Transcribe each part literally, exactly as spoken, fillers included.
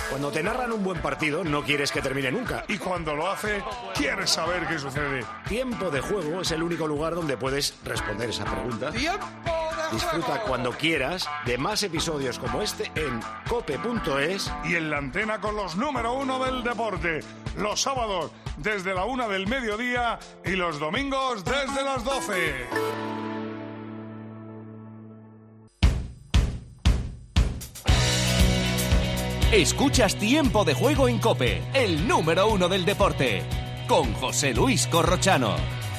Cuando te narran un buen partido, no quieres que termine nunca. Y cuando lo hace, quieres saber qué sucede. Tiempo de Juego es el único lugar donde puedes responder esa pregunta. ¡Tiempo de Disfruta Juego! cuando quieras de más episodios como este en cope punto es. Y en la antena con los número uno del deporte. Los sábados desde la una del mediodía y los domingos desde las doce. Escuchas Tiempo de Juego en COPE, el número uno del deporte, con José Luis Corrochano.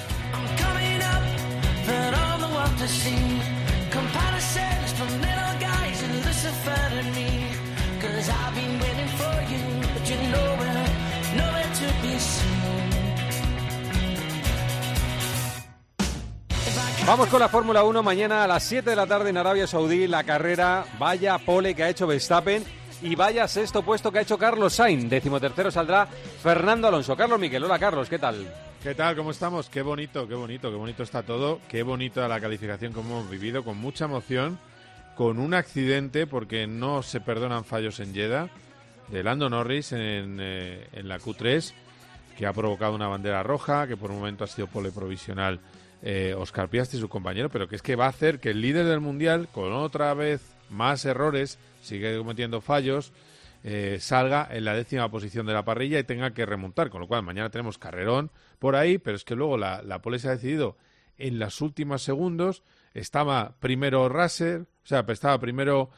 Vamos con la Fórmula uno mañana a las siete de la tarde en Arabia Saudí, la carrera, vaya pole que ha hecho Verstappen. Y vaya sexto puesto que ha hecho Carlos Sainz. Decimotercero saldrá Fernando Alonso. Carlos Miquel, hola Carlos, ¿qué tal? ¿Qué tal? ¿Cómo estamos? Qué bonito, qué bonito, qué bonito está todo. Qué bonita la calificación que hemos vivido, con mucha emoción, con un accidente, porque no se perdonan fallos en Jeddah, de Lando Norris en, eh, en la Q tres, que ha provocado una bandera roja, que por un momento ha sido pole provisional eh, Oscar Piastri, su compañero, pero que es que va a hacer que el líder del Mundial, con otra vez más errores, sigue cometiendo fallos, eh, salga en la décima posición de la parrilla y tenga que remontar, con lo cual mañana tenemos carrerón por ahí, pero es que luego la, la pole se ha decidido en los últimos segundos. Estaba primero Russell, o sea, estaba primero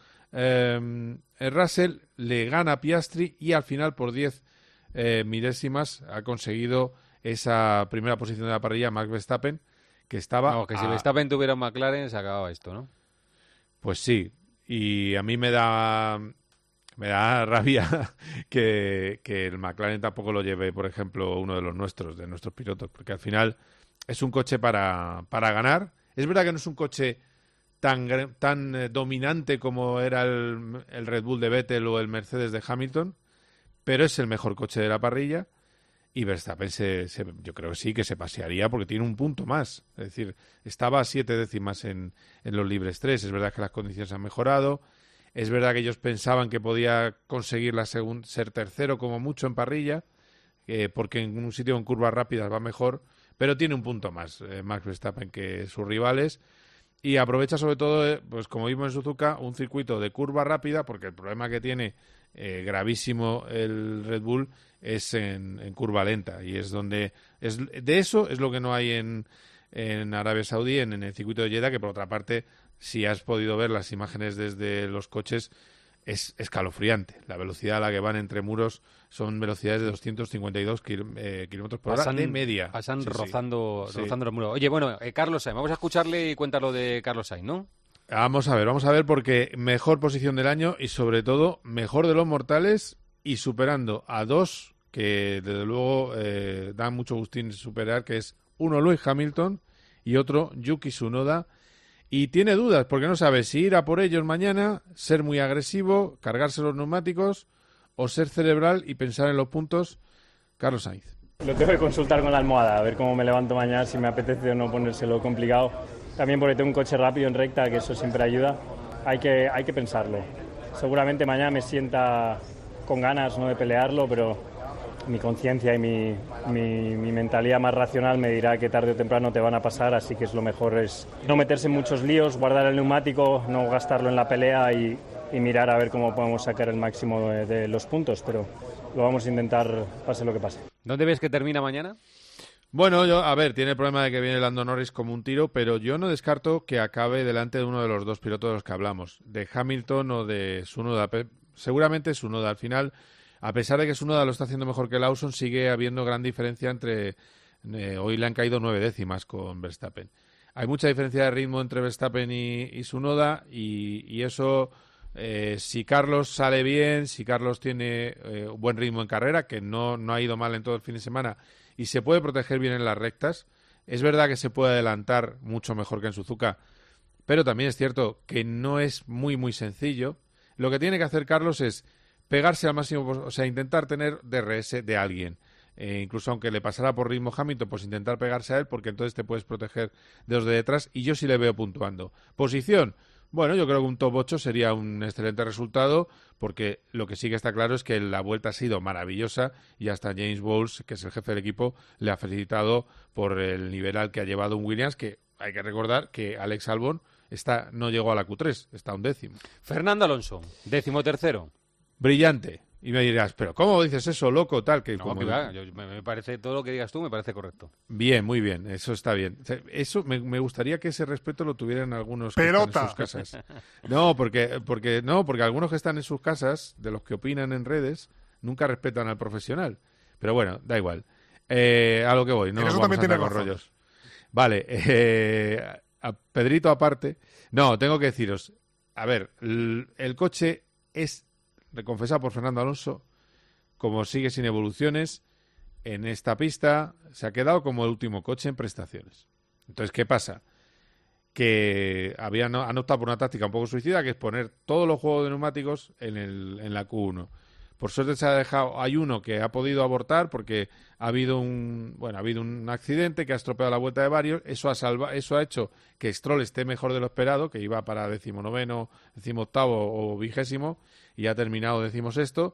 eh, Russell, le gana Piastri y al final por diez eh, milésimas ha conseguido esa primera posición de la parrilla Max Verstappen, que estaba... No, que si a... Verstappen tuviera un McLaren se acababa esto, ¿no? Pues sí. Y a mí me da me da rabia que, que el McLaren tampoco lo lleve, por ejemplo, uno de los nuestros, de nuestros pilotos, porque al final es un coche para, para ganar. Es verdad que no es un coche tan, tan eh, dominante como era el, el Red Bull de Vettel o el Mercedes de Hamilton, pero es el mejor coche de la parrilla. Y Verstappen se, se, yo creo que sí, que se pasearía porque tiene un punto más. Es decir, estaba a siete décimas en, en los libres tres. Es verdad que las condiciones han mejorado. Es verdad que ellos pensaban que podía conseguir la segun, ser tercero como mucho en parrilla, eh, porque en un sitio con curvas rápidas va mejor, pero tiene un punto más eh, Max Verstappen que sus rivales. Y aprovecha sobre todo, eh, pues como vimos en Suzuka, un circuito de curva rápida, porque el problema que tiene eh, gravísimo el Red Bull es en, en curva lenta, y es donde es de eso es lo que no hay en, en Arabia Saudí, en, en el circuito de Jeddah, que por otra parte, si has podido ver las imágenes desde los coches, es escalofriante. La velocidad a la que van entre muros son velocidades de doscientos cincuenta y dos kil, eh, kilómetros por hora de media. Pasan sí, rozando, sí. rozando los muros. Oye, bueno, eh, Carlos Sainz, vamos a escucharle y cuéntalo de Carlos Sainz, ¿no? Vamos a ver, vamos a ver, porque mejor posición del año y sobre todo mejor de los mortales, y superando a dos que desde luego eh, dan mucho gustín superar, que es uno Lewis Hamilton y otro Yuki Tsunoda, y tiene dudas porque no sabe si ir a por ellos mañana, ser muy agresivo, cargarse los neumáticos o ser cerebral y pensar en los puntos. Carlos Sainz. Lo tengo que consultar con la almohada, a ver cómo me levanto mañana, si me apetece o no ponérselo complicado. También porque tengo un coche rápido en recta, que eso siempre ayuda. Hay que, hay que pensarlo. Seguramente mañana me sienta con ganas, no de pelearlo, pero mi conciencia y mi, mi, mi mentalidad más racional me dirá que tarde o temprano te van a pasar, así que es lo mejor es no meterse en muchos líos, guardar el neumático, no gastarlo en la pelea y, y mirar a ver cómo podemos sacar el máximo de, de los puntos, pero lo vamos a intentar pase lo que pase. ¿Dónde ves que termina mañana? Bueno, yo, a ver, tiene el problema de que viene Lando Norris como un tiro, pero yo no descarto que acabe delante de uno de los dos pilotos de los que hablamos, de Hamilton o de Tsunoda. Seguramente Tsunoda. Al final, a pesar de que Tsunoda lo está haciendo mejor que Lawson, sigue habiendo gran diferencia entre... Eh, hoy le han caído nueve décimas con Verstappen. Hay mucha diferencia de ritmo entre Verstappen y, y Tsunoda, y, y eso, eh, si Carlos sale bien, si Carlos tiene eh, un buen ritmo en carrera, que no, no ha ido mal en todo el fin de semana, y se puede proteger bien en las rectas, es verdad que se puede adelantar mucho mejor que en Suzuka, pero también es cierto que no es muy, muy sencillo. Lo que tiene que hacer Carlos es pegarse al máximo, o sea, intentar tener D R S de alguien. Eh, incluso aunque le pasara por ritmo Hamilton, pues intentar pegarse a él, porque entonces te puedes proteger de los de detrás, y yo sí le veo puntuando. Posición, Bueno, yo creo que un top ocho sería un excelente resultado, porque lo que sí que está claro es que la vuelta ha sido maravillosa y hasta James Bowles, que es el jefe del equipo, le ha felicitado por el nivel al que ha llevado un Williams, que hay que recordar que Alex Albon está, no llegó a la Q tres, está a un décimo. Fernando Alonso, décimo tercero. Brillante. Y me dirás, pero ¿cómo dices eso, loco? Tal que no, como... que va, yo, me, me parece, todo lo que digas tú me parece correcto. Bien, muy bien, eso está bien. O sea, eso me, me gustaría que ese respeto lo tuvieran algunos que Pelota. están en sus casas. No, porque, porque, no, porque algunos que están en sus casas, de los que opinan en redes, nunca respetan al profesional. Pero bueno, da igual. Eh, a lo que voy, no eso vamos también a andar tiene con razón. rollos. Vale, eh, a Pedrito aparte. No, tengo que deciros, a ver, el, el coche es, reconfesado por Fernando Alonso, como sigue sin evoluciones, en esta pista se ha quedado como el último coche en prestaciones. Entonces, ¿qué pasa? Que habían, han optado por una táctica un poco suicida, que es poner todos los juegos de neumáticos en, el, en la Q uno. Por suerte se ha dejado, hay uno que ha podido abortar porque ha habido un, bueno, ha habido un accidente que ha estropeado la vuelta de varios. Eso ha salva, eso ha hecho que Stroll esté mejor de lo esperado, que iba para decimonoveno, decimoctavo o vigésimo, y ha terminado decimosexto.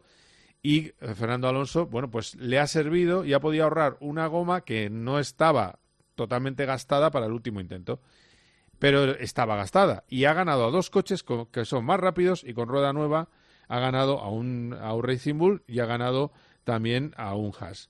Y Fernando Alonso, bueno, pues le ha servido y ha podido ahorrar una goma que no estaba totalmente gastada para el último intento, pero estaba gastada. Y ha ganado a dos coches con, que son más rápidos y con rueda nueva. Ha ganado a un, a un Racing Bull y ha ganado también a un Haas.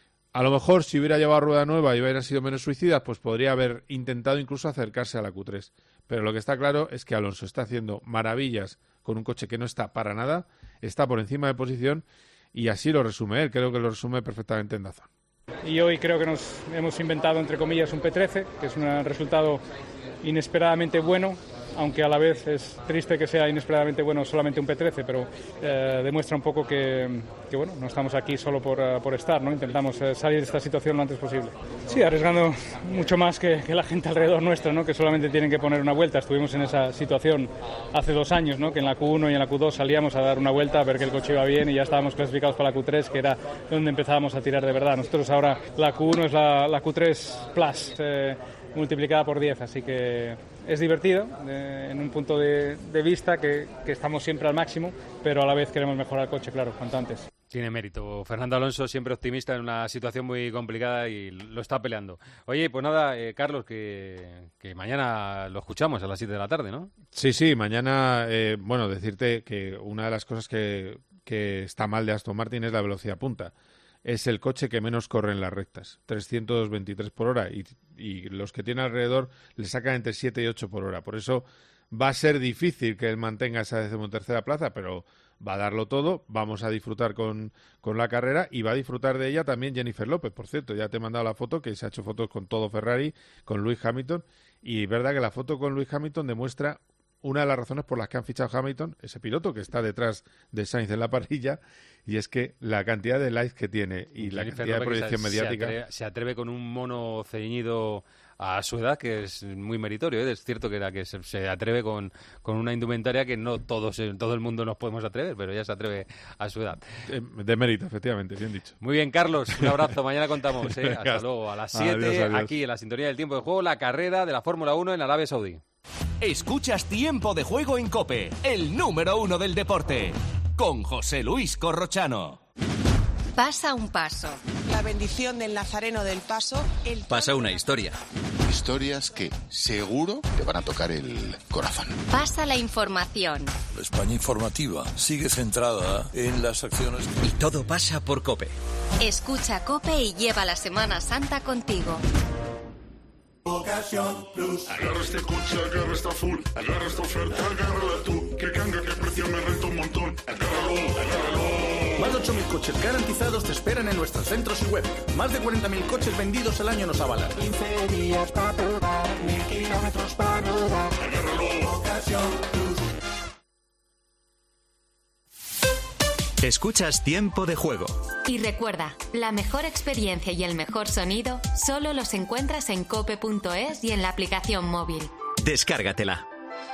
A lo mejor si hubiera llevado rueda nueva y hubiera sido menos suicida, pues podría haber intentado incluso acercarse a la Q tres. Pero lo que está claro es que Alonso está haciendo maravillas con un coche que no está para nada, está por encima de posición y así lo resume él, creo que lo resume perfectamente en Dazón. Y hoy creo que nos hemos inventado, entre comillas, un P trece, que es un resultado inesperadamente bueno, aunque a la vez es triste que sea inesperadamente bueno solamente un P trece, pero eh, demuestra un poco que, que bueno, no estamos aquí solo por, uh, por estar, ¿no? Intentamos uh, salir de esta situación lo antes posible. Sí, arriesgando mucho más que, que la gente alrededor nuestra, ¿no? Que solamente tienen que poner una vuelta. Estuvimos en esa situación hace dos años, ¿no? Que en la Q uno y en la Q dos salíamos a dar una vuelta a ver que el coche iba bien y ya estábamos clasificados para la Q tres, que era donde empezábamos a tirar de verdad. Nosotros ahora la Q uno es la, la Q tres Plus, eh, multiplicada por diez, así que es divertido eh, en un punto de, de vista que, que estamos siempre al máximo, pero a la vez queremos mejorar el coche, claro, cuanto antes. Tiene mérito. Fernando Alonso siempre optimista en una situación muy complicada y lo está peleando. Oye, pues nada, eh, Carlos, que, que mañana lo escuchamos a las siete de la tarde, ¿no? Sí, sí, mañana, eh, bueno, decirte que una de las cosas que, que está mal de Aston Martin es la velocidad punta. Es el coche que menos corre en las rectas, trescientos veintitrés por hora, y, y los que tiene alrededor le sacan entre siete y ocho por hora. Por eso va a ser difícil que él mantenga esa decimotercera plaza, pero va a darlo todo. Vamos a disfrutar con, con la carrera y va a disfrutar de ella también Jennifer López. Por cierto, ya te he mandado la foto, que se ha hecho fotos con todo Ferrari, con Lewis Hamilton, y es verdad que la foto con Lewis Hamilton demuestra una de las razones por las que han fichado a Hamilton, ese piloto que está detrás de Sainz en la parrilla, y es que la cantidad de likes que tiene y la Jennifer cantidad de López proyección se, mediática... Se atreve, se atreve con un mono ceñido a su edad, que es muy meritorio, ¿eh? Es cierto que, era que se, se atreve con, con una indumentaria que no todos en todo el mundo nos podemos atrever, pero ella se atreve a su edad. De, de mérito, efectivamente, bien dicho. Muy bien, Carlos, un abrazo. Mañana contamos, ¿eh? Hasta luego, a las siete, adiós, adiós. aquí en la sintonía del tiempo de juego, la carrera de la Fórmula uno en Arabia Saudí. Escuchas Tiempo de Juego en COPE, el número uno del deporte, con José Luis Corrochano. Pasa un paso. La bendición del Nazareno del Paso. El Pasa una historia. Historias que seguro te van a tocar el corazón. Pasa la información. La España informativa sigue centrada en las acciones. Y todo pasa por COPE. Escucha COPE y lleva la Semana Santa contigo. Ocasión Plus. Agarra este coche, agarra esta full, agarra esta oferta, agárrala tú. Que canga, que precio me renta un montón. Agárralo, agárralo. Más de ocho mil coches garantizados te esperan en nuestros centros y web. Más de cuarenta mil coches vendidos al año nos avalan. quince días para probar, mil kilómetros para rodar. Agárralo, Ocasión Plus. Escuchas Tiempo de Juego. Y recuerda, la mejor experiencia y el mejor sonido solo los encuentras en cope punto es y en la aplicación móvil. Descárgatela.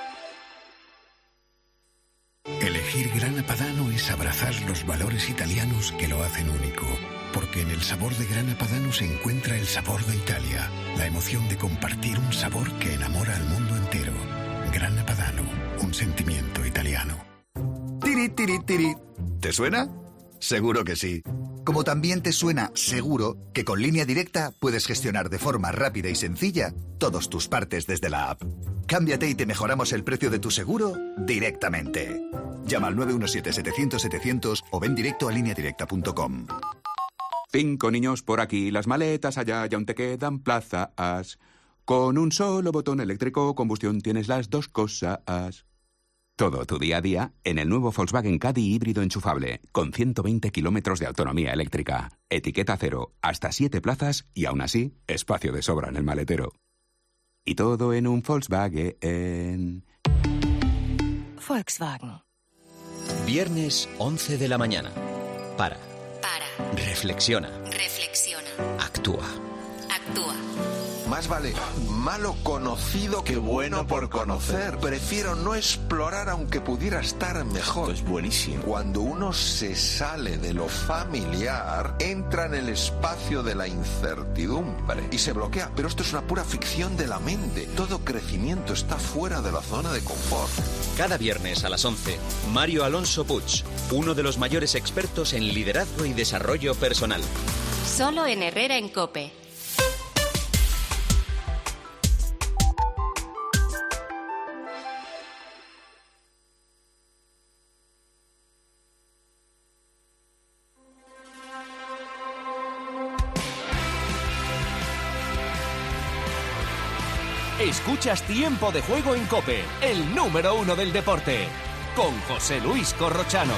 Elegir Grana Padano es abrazar los valores italianos que lo hacen único. Porque en el sabor de Grana Padano se encuentra el sabor de Italia. La emoción de compartir un sabor que enamora al mundo entero. Grana Padano. consentimiento italiano. Tiri, tiri, tiri. ¿Te suena? Seguro que sí. Como también te suena seguro que con Línea Directa puedes gestionar de forma rápida y sencilla todos tus partes desde la app. Cámbiate y te mejoramos el precio de tu seguro directamente. Llama al nueve uno siete, setecientos, setecientos o ven directo a línea directa punto com. Cinco niños por aquí, las maletas allá y aún te quedan plazas. Con un solo botón eléctrico combustión tienes las dos cosas. Todo tu día a día en el nuevo Volkswagen Caddy híbrido enchufable, con ciento veinte kilómetros de autonomía eléctrica, etiqueta cero, hasta siete plazas y aún así, espacio de sobra en el maletero. Y todo en un Volkswagen. Volkswagen. Viernes once de la mañana. Para. Para. Reflexiona. Reflexiona. Actúa. Actúa. Más vale malo conocido que bueno por conocer. Prefiero no explorar aunque pudiera estar mejor. Esto es buenísimo. Cuando uno se sale de lo familiar, entra en el espacio de la incertidumbre y se bloquea. Pero esto es una pura ficción de la mente. Todo crecimiento está fuera de la zona de confort. Cada viernes a las once, Mario Alonso Puig, uno de los mayores expertos en liderazgo y desarrollo personal. Solo en Herrera en COPE. Escuchas Tiempo de Juego en COPE, el número uno del deporte, con José Luis Corrochano.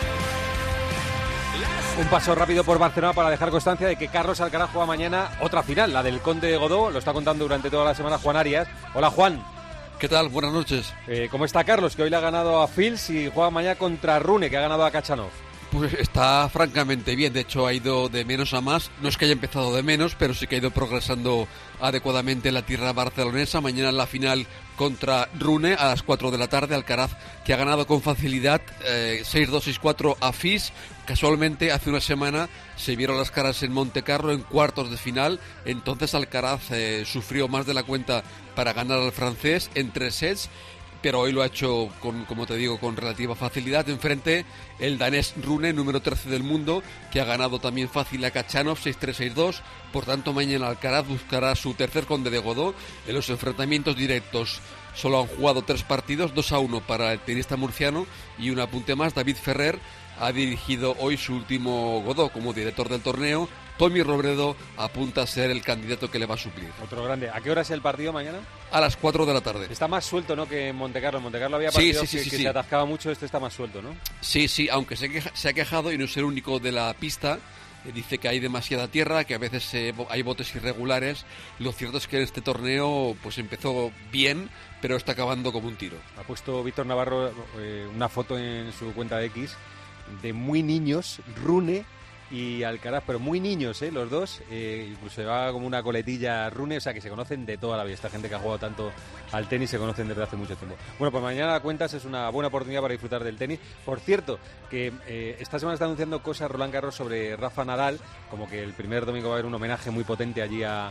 Un paso rápido por Barcelona para dejar constancia de que Carlos Alcaraz juega mañana otra final, la del Conde de Godó. Lo está contando durante toda la semana Juan Arias. Hola, Juan. ¿Qué tal? Buenas noches. Eh, ¿Cómo está Carlos? Que hoy le ha ganado a Fils y juega mañana contra Rune, que ha ganado a Khachanov. Pues está francamente bien, de hecho ha ido de menos a más, no es que haya empezado de menos, pero sí que ha ido progresando adecuadamente en la tierra barcelonesa. Mañana en la final contra Rune a las cuatro de la tarde, Alcaraz que ha ganado con facilidad eh, seis dos, seis cuatro a Fils. Casualmente hace una semana se vieron las caras en Montecarlo en cuartos de final, entonces Alcaraz eh, sufrió más de la cuenta para ganar al francés en tres sets, pero hoy lo ha hecho, con, como te digo, con relativa facilidad. Enfrente el danés Rune, número trece del mundo, que ha ganado también fácil a Khachanov, seis tres, seis dos. Por tanto, mañana Alcaraz buscará su tercer Conde de Godó. En los enfrentamientos directos solo han jugado tres partidos, dos a uno para el tenista murciano. Y un apunte más, David Ferrer ha dirigido hoy su último Godó como director del torneo. Tommy Robredo apunta a ser el candidato que le va a suplir. Otro grande. ¿A qué hora es el partido mañana? A las cuatro de la tarde. Está más suelto, ¿no?, que en Montecarlo. En Montecarlo había partidos sí, sí, sí, que, sí, que sí. se atascaba mucho. Este está más suelto, ¿no? Sí, sí, aunque se, queja, se ha quejado y no es el único de la pista. Eh, dice que hay demasiada tierra, que a veces eh, hay botes irregulares. Lo cierto es que este torneo pues empezó bien, pero está acabando como un tiro. Ha puesto Víctor Navarro eh, una foto en su cuenta de X de muy niños, Rune y Alcaraz, pero muy niños, ¿eh? Los dos, eh, incluso llevaba como una coletilla Rune, o sea que se conocen de toda la vida. Esta gente que ha jugado tanto al tenis se conocen desde hace mucho tiempo. Bueno, pues mañana cuentas, es una buena oportunidad para disfrutar del tenis. Por cierto, que eh, esta semana está anunciando cosas Roland Garros sobre Rafa Nadal, como que el primer domingo va a haber un homenaje muy potente allí a,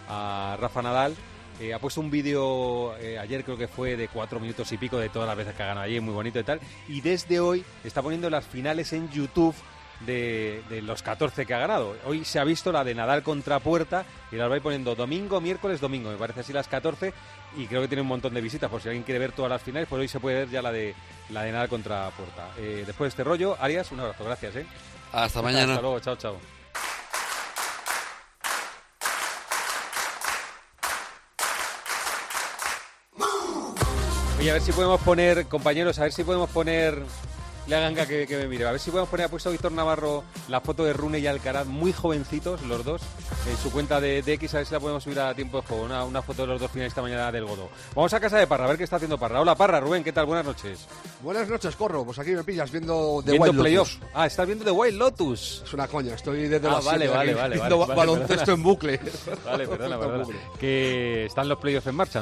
a Rafa Nadal. Eh, ha puesto un vídeo eh, ayer, creo que fue de cuatro minutos y pico, de todas las veces que ha ganado allí, muy bonito y tal. Y desde hoy está poniendo las finales en YouTube de, de los catorce que ha ganado. Hoy se ha visto la de Nadal contra Puerta y las va a ir poniendo domingo, miércoles, domingo, me parece así las catorce. Y creo que tiene un montón de visitas, por si alguien quiere ver todas las finales, pues hoy se puede ver ya la de la de Nadal contra Puerta. Eh, después de este rollo, Arias, un abrazo, gracias. ¿eh? Hasta mañana. Hasta luego, chao, chao. Oye, a ver si podemos poner, compañeros, a ver si podemos poner, le hagan que, que me mire, a ver si podemos poner, ha puesto Víctor Navarro la foto de Rune y Alcaraz, muy jovencitos los dos, en su cuenta de, de X, a ver si la podemos subir a tiempo de juego, una, una foto de los dos finalistas mañana del Godó. Vamos a casa de Parra, a ver qué está haciendo Parra. Hola Parra, Rubén, ¿qué tal? Buenas noches. Buenas noches, Corro, pues aquí me pillas viendo The Viendo Wild playoff. Lotus. Ah, estás viendo The Wild Lotus. Es una coña, estoy desde ah, las vale, siete vale, aquí vale, viendo vale, baloncesto perdona. en bucle. Vale, perdona, perdona. Que están los playoffs en marcha, ¿no?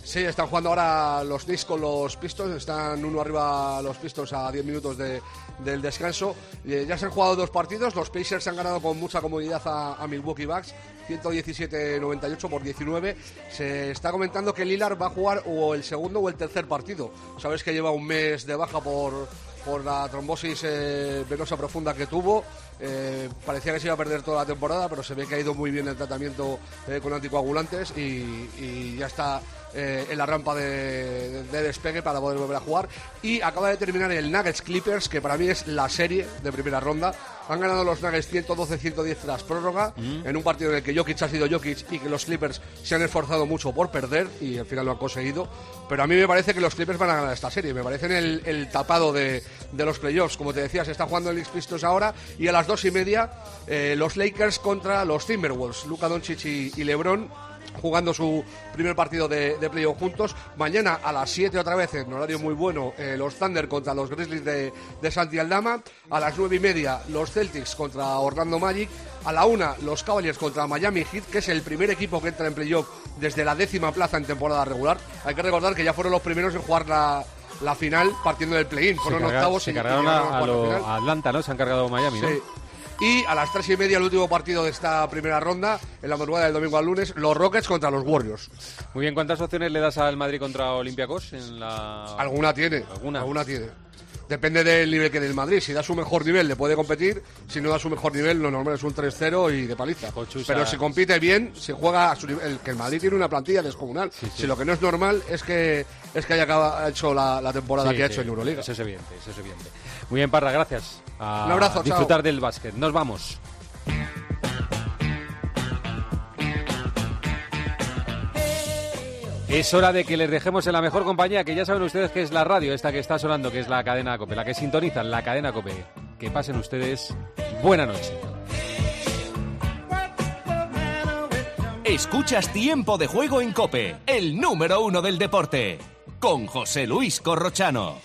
Sí, están jugando ahora los Knicks con los Pistons, están uno arriba los Pistons a diez minutos de, del descanso. Eh, ya se han jugado dos partidos, los Pacers han ganado con mucha comodidad a, a Milwaukee Bucks, ciento diecisiete noventa y ocho por diecinueve. Se está comentando que Lillard va a jugar o el segundo o el tercer partido. Sabes que lleva un mes de baja por, por la trombosis eh, venosa profunda que tuvo. Eh, parecía que se iba a perder toda la temporada, pero se ve que ha ido muy bien el tratamiento eh, con anticoagulantes y, y ya está eh, en la rampa de, de, de despegue para poder volver a jugar. Y acaba de terminar el Nuggets Clippers, que para mí es la serie de primera ronda. Han ganado los Nuggets ciento doce a ciento diez tras prórroga, mm. en un partido en el que Jokic ha sido Jokic y que los Clippers se han esforzado mucho por perder y al final lo han conseguido. Pero a mí me parece que los Clippers van a ganar esta serie. Me parecen el, el tapado de, de los playoffs. Como te decía, se está jugando el Knicks-Pistons ahora, y a las dos y media eh, los Lakers contra los Timberwolves. Luka Doncic y, y LeBron jugando su primer partido de, de playoff juntos. Mañana a las siete otra vez, en horario muy bueno, eh, los Thunder contra los Grizzlies de, de Santi Aldama. A las nueve y media los Celtics contra Orlando Magic. A la una los Cavaliers contra Miami Heat, que es el primer equipo que entra en playoff desde la décima plaza en temporada regular. Hay que recordar que ya fueron los primeros en jugar la, la final partiendo del play-in. Fueron carga, octavos se y cargaron y a, a, lo, a Atlanta, ¿no? Se han cargado Miami, ¿no? Sí. Y a las tres y media el último partido de esta primera ronda, en la madrugada del domingo al lunes, los Rockets contra los Warriors. Muy bien, ¿cuántas opciones le das al Madrid contra Olympiacos en la...? Alguna tiene, alguna, alguna tiene. Depende del nivel que dé el Madrid. Si da su mejor nivel le puede competir, si no da su mejor nivel lo normal es un tres cero y de paliza. Cochusa. Pero si compite bien, si juega a su nivel, el, que el Madrid tiene una plantilla descomunal. Sí, sí. Si lo que no es normal es que es que haya acaba, hecho la, la temporada sí, que ha sí. hecho en Euroliga. Eso es evidente, eso es evidente. Muy bien, Parra, gracias. A un abrazo, disfrutar chao. del básquet. Nos vamos. Es hora de que les dejemos en la mejor compañía, que ya saben ustedes que es la radio, esta que está sonando, que es la cadena COPE, la que sintonizan, la cadena COPE. Que pasen ustedes buena noche. Escuchas Tiempo de Juego en COPE, el número uno del deporte, con José Luis Corrochano.